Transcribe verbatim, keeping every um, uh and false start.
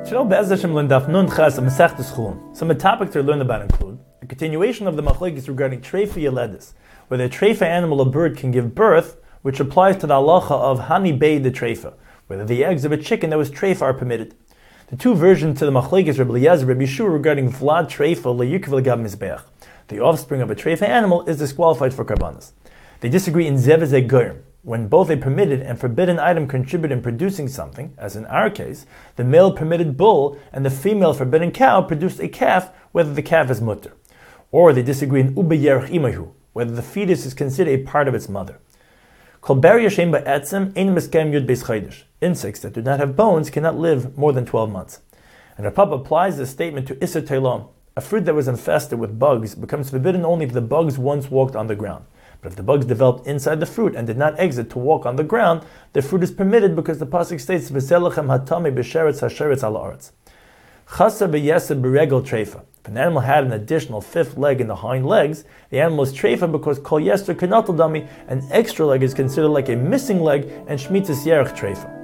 Today, Be'ez Hashem learn Daf Nun Ches of Masechtas Chulin. Some of the topics to learn about include a continuation of the machlokes regarding treifa yeledis, whether a treifa animal or bird can give birth, which applies to the halacha of hani bei de treifa, whether the eggs of a chicken that was treifa are permitted. The two versions to the machlokes Rabbi Eliezer Rabbi Yeshua regarding vlad treifa leyukv legav mizbeach. The offspring of a treifa animal is disqualified for karbanos. They disagree in zevez goyim, when both a permitted and forbidden item contribute in producing something, as in our case, the male permitted bull and the female forbidden cow produced a calf, whether the calf is mutter. Or they disagree in ube yerech imahu, whether the fetus is considered a part of its mother. Insects that do not have bones cannot live more than twelve months. And Rav Papa applies this statement to Isser Teilom. A fruit that was infested with bugs becomes forbidden only if the bugs once walked on the ground. But if the bugs developed inside the fruit and did not exit to walk on the ground, the fruit is permitted because the pasuk states, "V'zelechem hatami b'sheretz hasheretz al haaretz." Chasa b'yesed b'regel treifa. If an animal had an additional fifth leg in the hind legs, the animal is treifa because kol yester kenatal dami, an extra leg is considered like a missing leg, and shmitzas yerech treifa.